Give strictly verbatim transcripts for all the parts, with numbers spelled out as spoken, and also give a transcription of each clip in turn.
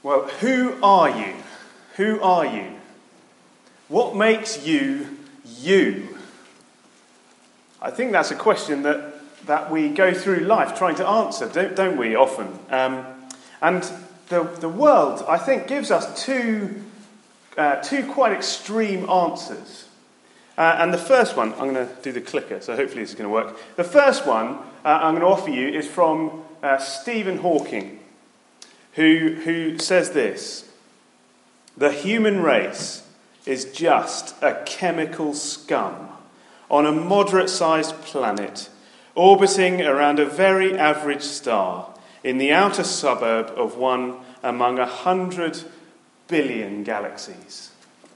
Well, who are you? Who are you? What makes you you? I think that's a question that, that we go through life trying to answer, don't, don't we, often? Um, and the, the world, I think, gives us two, uh, two quite extreme answers. Uh, and the first one, I'm going to do the clicker, so hopefully this is going to work. The first one uh, I'm going to offer you is from uh, Stephen Hawking, who, who says this: "The human race is just a chemical scum on a moderate-sized planet orbiting around a very average star in the outer suburb of one among a hundred billion galaxies."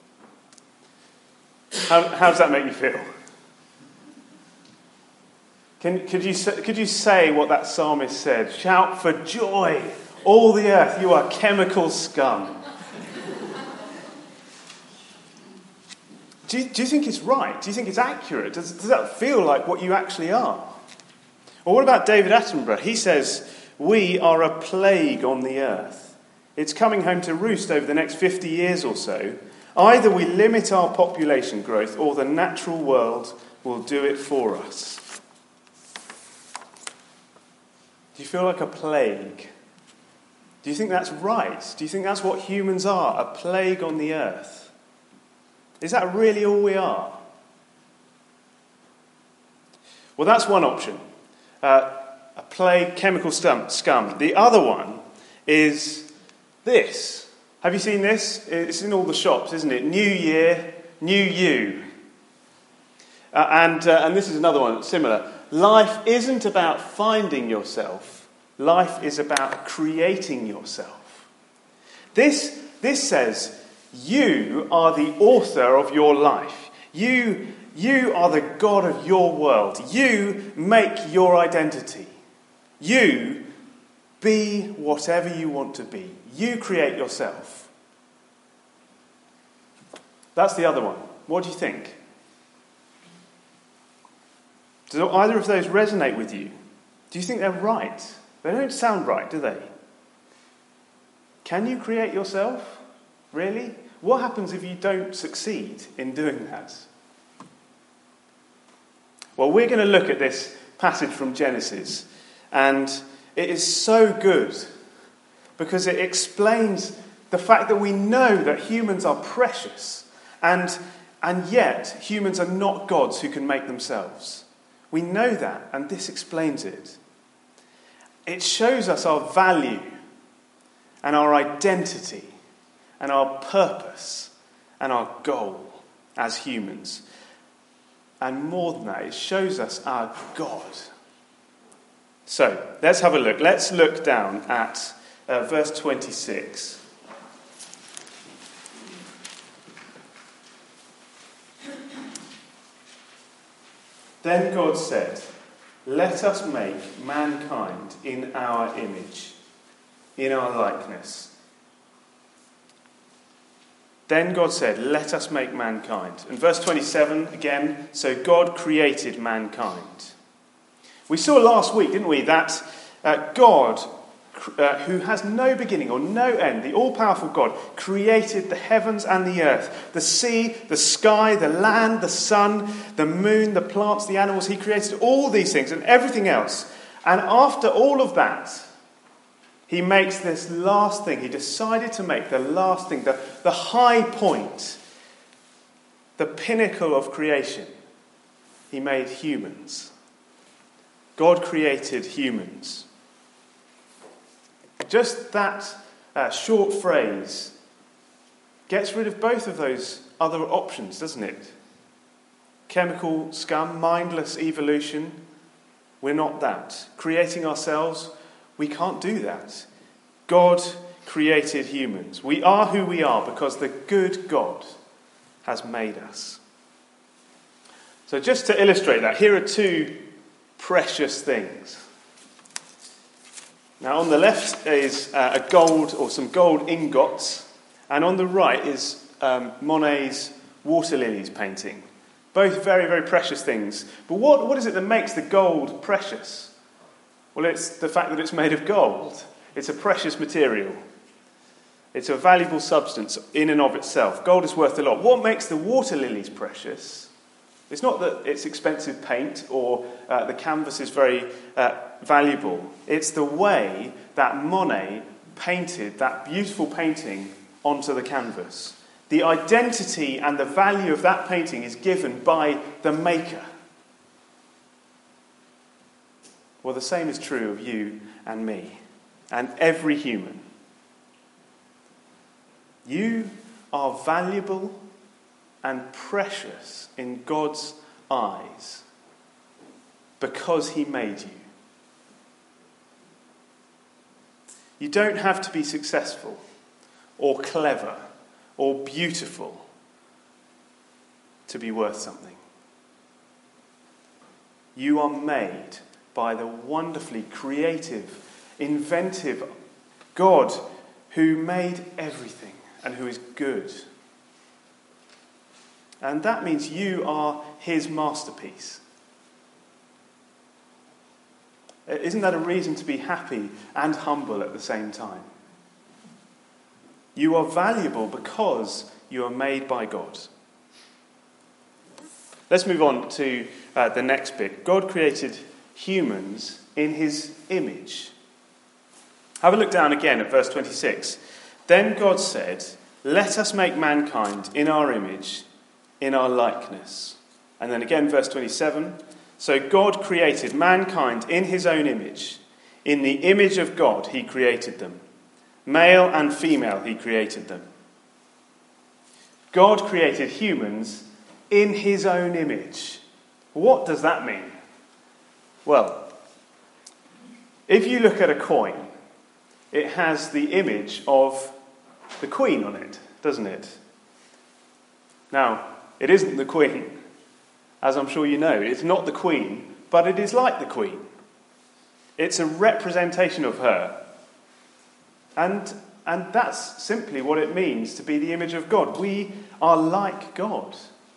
How, how does that make you feel? Can, could, you, could you say what that psalmist said? "Shout for joy, all the earth, you are chemical scum." Do you, do you think it's right? Do you think it's accurate? Does, does that feel like what you actually are? Or what about David Attenborough? He says, "We are a plague on the earth. It's coming home to roost over the next fifty years or so. Either we limit our population growth or the natural world will do it for us." Do you feel like a plague? Do you think that's right? Do you think that's what humans are? A plague on the earth? Is that really all we are? Well, that's one option. Uh, a plague, chemical scum, scum. The other one is this. Have you seen this? It's in all the shops, isn't it? New year, new you. Uh, and, uh, and this is another one, similar. Life isn't about finding yourself. Life is about creating yourself. This, this says, you are the author of your life. You, you are the God of your world. You make your identity. You be whatever you want to be. You create yourself. That's the other one. What do you think? Do either of those resonate with you? Do you think they're right? They don't sound right, do they? Can you create yourself? Really? What happens if you don't succeed in doing that? Well, we're going to look at this passage from Genesis, and it is so good because it explains the fact that we know that humans are precious, and, and yet humans are not gods who can make themselves. We know that, and this explains it. It shows us our value and our identity and our purpose and our goal as humans. And more than that, it shows us our God. So, let's have a look. Let's look down at uh, verse twenty-six. Then God said, "Let us make mankind in our image, in our likeness." Then God said, "Let us make mankind." And verse twenty-seven again, so God created mankind. We saw last week, didn't we, that uh, God, uh, who has no beginning or no end, the all-powerful God, created the heavens and the earth, the sea, the sky, the land, the sun, the moon, the plants, the animals. He created all these things and everything else. And after all of that, he makes this last thing. He decided to make the last thing, the, the high point, the pinnacle of creation. He made humans. God created humans. Just that uh, short phrase gets rid of both of those other options, doesn't it? Chemical scum, mindless evolution. We're not that. Creating ourselves, we can't do that. God created humans. We are who we are because the good God has made us. So just to illustrate that, here are two precious things. Now on the left is uh, a gold or some gold ingots, and on the right is um, Monet's Water Lilies painting. Both very, very precious things. But what, what is it that makes the gold precious? Well, it's the fact that it's made of gold. It's a precious material. It's a valuable substance in and of itself. Gold is worth a lot. What makes the water lilies precious? It's not that it's expensive paint or uh, the canvas is very uh, valuable. It's the way that Monet painted that beautiful painting onto the canvas. The identity and the value of that painting is given by the maker. Well, the same is true of you and me and every human. You are valuable and precious in God's eyes because he made you. You don't have to be successful or clever or beautiful to be worth something. You are made by the wonderfully creative, inventive God who made everything and who is good. And that means you are his masterpiece. Isn't that a reason to be happy and humble at the same time? You are valuable because you are made by God. Let's move on to uh, the next bit. God created humans in his image. Have a look down again at verse twenty-six. Then God said, "Let us make mankind in our image, in our likeness." And then again, verse twenty-seven. So God created mankind in his own image. In the image of God he created them. Male and female he created them. God created humans in his own image. What does that mean? Well, if you look at a coin, it has the image of the Queen on it, doesn't it? Now, it isn't the Queen, as I'm sure you know. It's not the Queen, but it is like the Queen. It's a representation of her. And, and that's simply what it means to be the image of God. We are like God.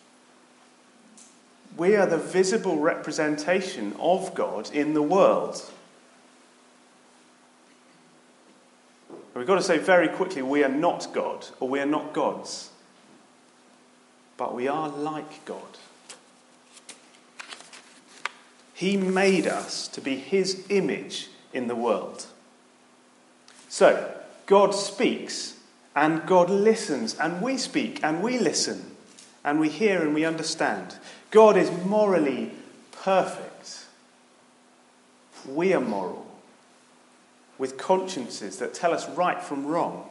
We are the visible representation of God in the world. We've got to say very quickly, we are not God, or we are not gods. But we are like God. He made us to be his image in the world. So, God speaks, and God listens, and we speak, and we listen, and we hear, and we understand. God is morally perfect. We are moral, with consciences that tell us right from wrong.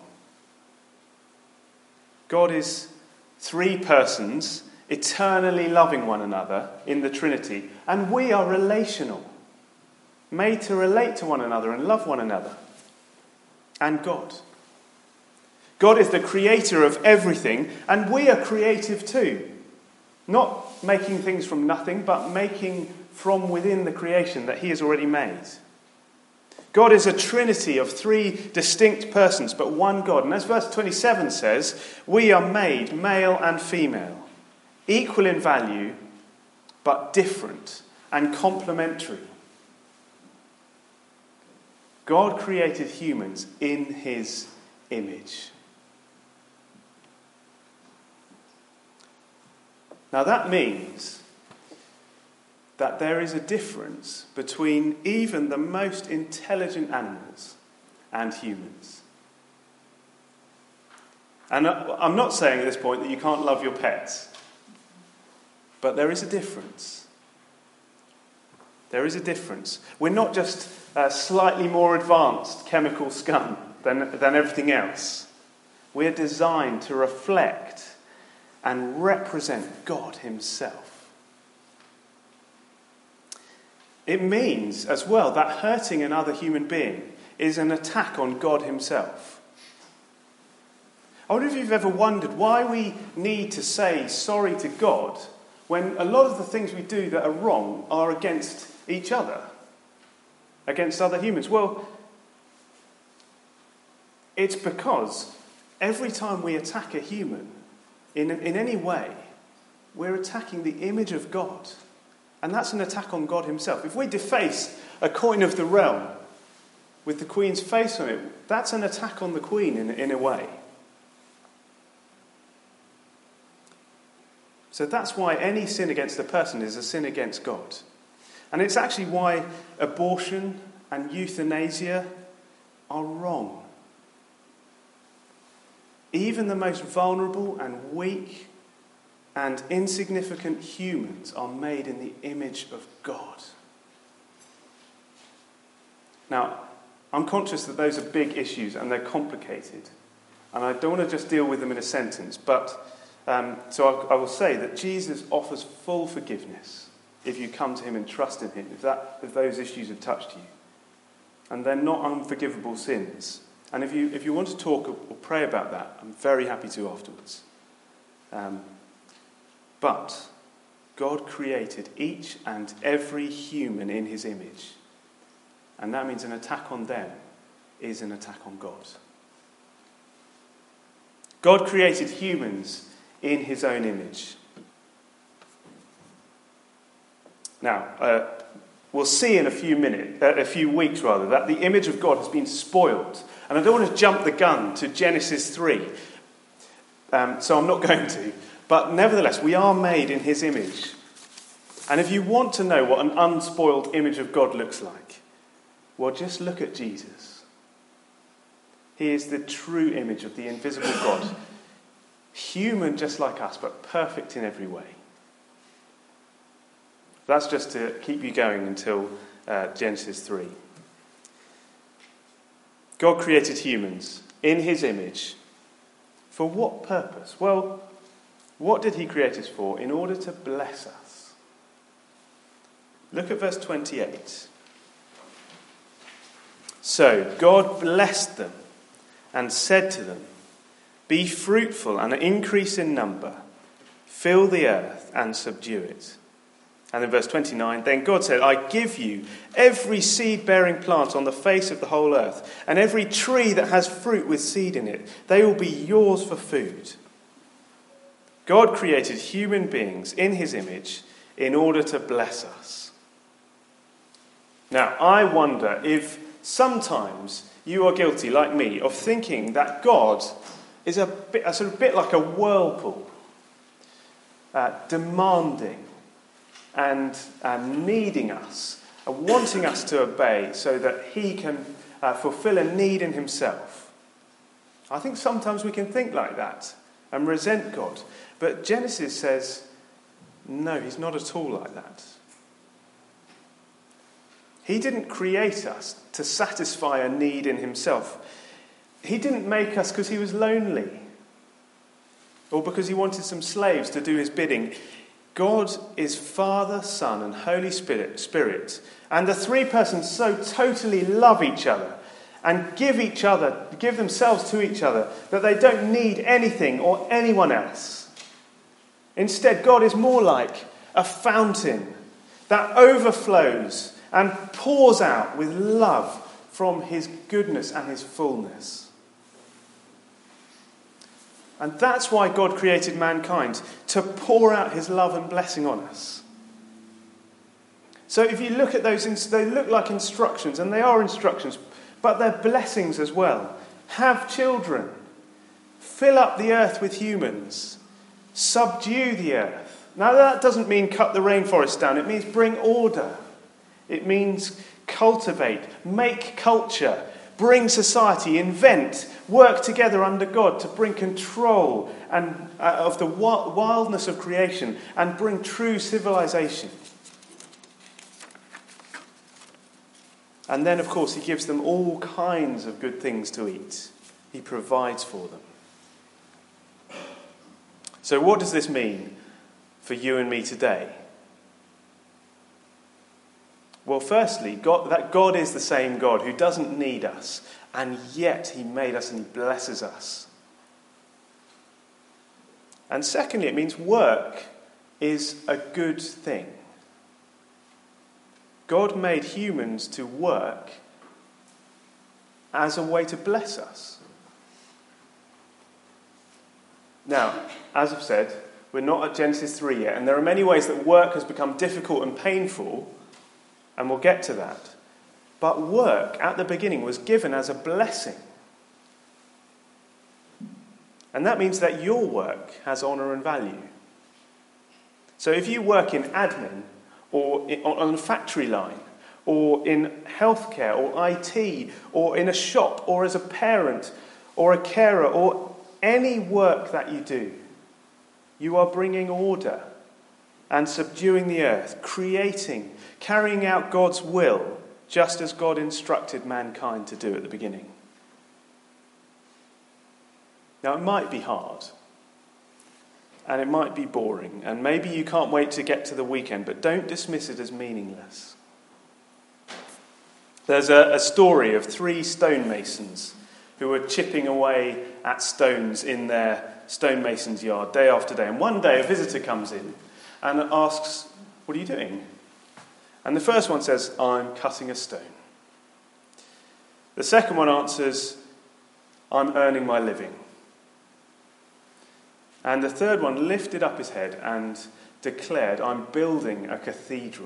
God is three persons, eternally loving one another in the Trinity, and we are relational, made to relate to one another and love one another, and God. God is the creator of everything, and we are creative too. Not making things from nothing, but making from within the creation that he has already made. God is a trinity of three distinct persons, but one God. And as verse twenty-seven says, we are made male and female, equal in value, but different and complementary. God created humans in his image. Now that means that there is a difference between even the most intelligent animals and humans. And I'm not saying at this point that you can't love your pets, but there is a difference. There is a difference. We're not just a slightly more advanced chemical scum than, than everything else. We're designed to reflect and represent God himself. It means as well that hurting another human being is an attack on God himself. I wonder if you've ever wondered why we need to say sorry to God when a lot of the things we do that are wrong are against each other, against other humans. Well, it's because every time we attack a human, In, in any way, we're attacking the image of God. And that's an attack on God himself. If we deface a coin of the realm, with the Queen's face on it, that's an attack on the Queen in, in a way. So that's why any sin against a person is a sin against God. And it's actually why abortion and euthanasia are wrong. Even the most vulnerable and weak and insignificant humans are made in the image of God. Now, I'm conscious that those are big issues and they're complicated. And I don't want to just deal with them in a sentence, but um, so I, I will say that Jesus offers full forgiveness if you come to him and trust in him, if, that, if those issues have touched you. And they're not unforgivable sins. And if you if you want to talk or, or pray about that, I'm very happy to afterwards. Um, but God created each and every human in his image. And that means an attack on them is an attack on God. God created humans in his own image. Now, uh, we'll see in a few minutes, uh, a few weeks rather, that the image of God has been spoiled. And I don't want to jump the gun to Genesis three, um, so I'm not going to. But nevertheless, we are made in his image. And if you want to know what an unspoiled image of God looks like, well, just look at Jesus. He is the true image of the invisible God, human just like us, but perfect in every way. That's just to keep you going until uh, Genesis three. God created humans in his image. For what purpose? Well, what did he create us for? In order to bless us. Look at verse twenty-eight. So God blessed them and said to them, "Be fruitful and increase in number, fill the earth and subdue it." And in verse twenty-nine, then God said, "I give you every seed-bearing plant on the face of the whole earth, and every tree that has fruit with seed in it. They will be yours for food." God created human beings in his image in order to bless us. Now, I wonder if sometimes you are guilty, like me, of thinking that God is a, bit, a sort of bit like a whirlpool, uh, demanding and uh, needing us, uh, wanting us to obey so that he can uh, fulfill a need in himself. I think sometimes we can think like that and resent God. But Genesis says, no, he's not at all like that. He didn't create us to satisfy a need in himself. He didn't make us because he was lonely or because he wanted some slaves to do his bidding. God is Father, Son, and Holy Spirit, Spirit, and the three persons so totally love each other and give each other, give themselves to each other, that they don't need anything or anyone else. Instead, God is more like a fountain that overflows and pours out with love from his goodness and his fullness. And that's why God created mankind, to pour out his love and blessing on us. So if you look at those, they look like instructions, and they are instructions, but they're blessings as well. Have children. Fill up the earth with humans. Subdue the earth. Now that doesn't mean cut the rainforest down. It means bring order. It means cultivate, make culture, bring society, invent, work together under God to bring control and uh, of the wildness of creation and bring true civilization. And then, of course, he gives them all kinds of good things to eat. He provides for them. So what does this mean for you and me today? Well, firstly, God, that God is the same God who doesn't need us, and yet he made us and he blesses us. And secondly, it means work is a good thing. God made humans to work as a way to bless us. Now, as I've said, we're not at Genesis three yet, and there are many ways that work has become difficult and painful, and we'll get to that. But work at the beginning was given as a blessing. And that means that your work has honour and value. So if you work in admin, or on a factory line, or in healthcare, or I T, or in a shop, or as a parent, or a carer, or any work that you do, you are bringing order and subduing the earth, creating, carrying out God's will, just as God instructed mankind to do at the beginning. Now, it might be hard, and it might be boring, and maybe you can't wait to get to the weekend, but don't dismiss it as meaningless. There's a, a story of three stonemasons who were chipping away at stones in their stonemason's yard day after day. And one day a visitor comes in and asks, "What are you doing?" And the first one says, "I'm cutting a stone." The second one answers, "I'm earning my living." And the third one lifted up his head and declared, "I'm building a cathedral."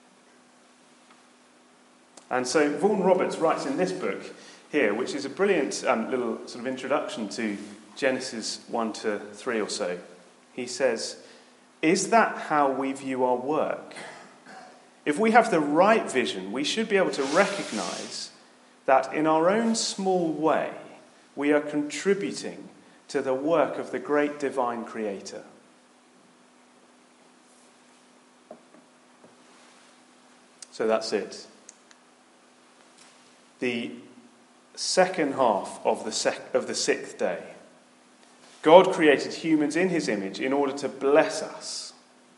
And so Vaughan Roberts writes in this book here, which is a brilliant um, little sort of introduction to Genesis one to three or so. He says, "Is that how we view our work? If we have the right vision, we should be able to recognise that in our own small way, we are contributing to the work of the great divine creator." So that's it. The second half of the sec- of the sixth day. God created humans in his image in order to bless us.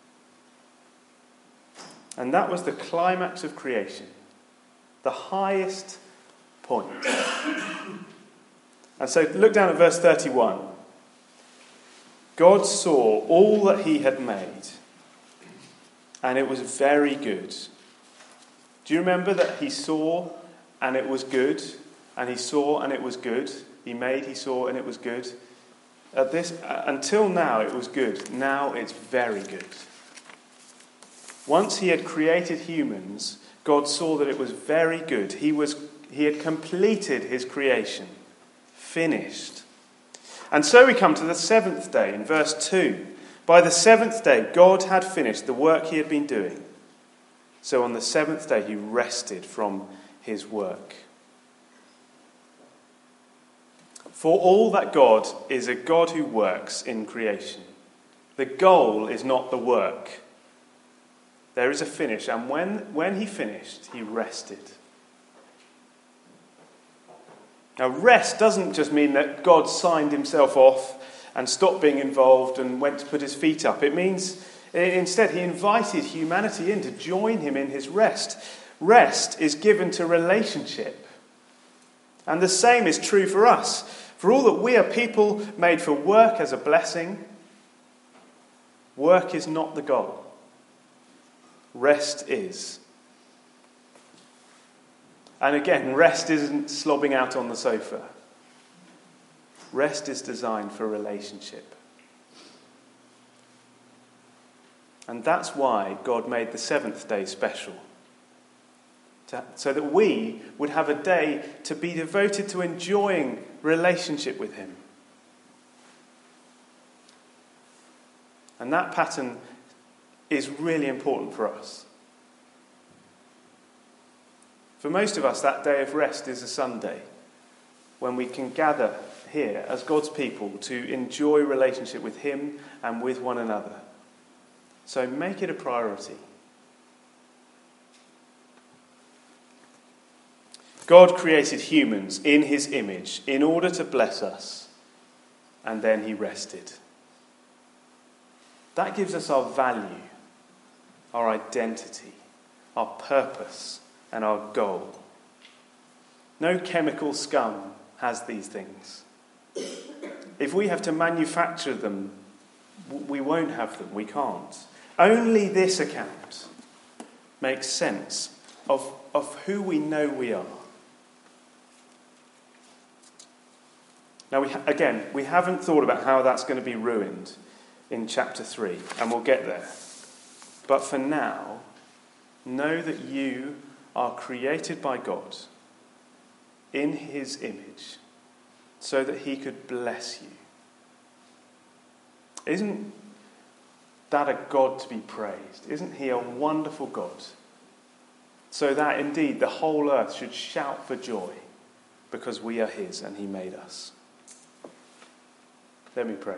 And that was the climax of creation, the highest point. And so look down at verse thirty-one. God saw all that he had made, and it was very good. Do you remember that he saw and it was good, and he saw and it was good? He made, he saw, and it was good. At this, uh, until now it was good. Now it's very good. Once he had created humans, God saw that it was very good. He was he had completed his creation. Finished. And so we come to the seventh day in verse two. By the seventh day, God had finished the work he had been doing. So on the seventh day, he rested from his work. For all that God is a God who works in creation, the goal is not the work. There is a finish, and when, when he finished, he rested. Now, rest doesn't just mean that God signed himself off and stopped being involved and went to put his feet up. It means, instead, he invited humanity in to join him in his rest. Rest is given to relationship. And the same is true for us. For all that we are people made for work as a blessing, work is not the goal. Rest is. And again, rest isn't slobbing out on the sofa. Rest is designed for relationship. And that's why God made the seventh day special. To, so that we would have a day to be devoted to enjoying relationship with him. And that pattern is really important for us. For most of us, that day of rest is a Sunday, when we can gather here as God's people to enjoy relationship with him and with one another. So make it a priority. God created humans in his image in order to bless us, and then he rested. That gives us our value, our identity, our purpose, and our goal. No chemical scum has these things. If we have to manufacture them, we won't have them. We can't. Only this account makes sense of, of who we know we are. Now, we ha- again, we haven't thought about how that's going to be ruined in chapter three, and we'll get there. But for now, know that you are created by God in his image so that he could bless you. Isn't that a God to be praised? Isn't he a wonderful God? So that indeed the whole earth should shout for joy because we are his and he made us. Let me pray.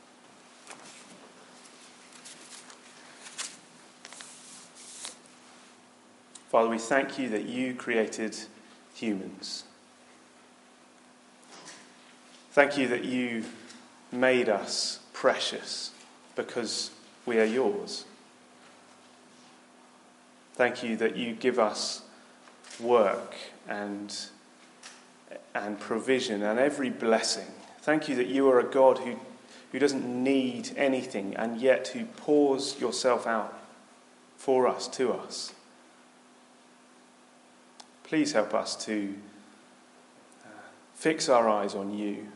Father, we thank you that you created humans. Thank you that you made us precious because we are yours. Thank you that you give us work and, and provision and every blessing. Thank you that you are a God who, who doesn't need anything and yet who pours yourself out for us, to us. Please help us to uh, fix our eyes on you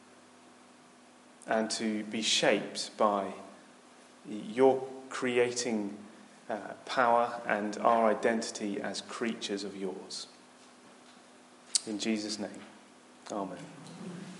and to be shaped by your creating uh, power and our identity as creatures of yours. In Jesus' name, amen.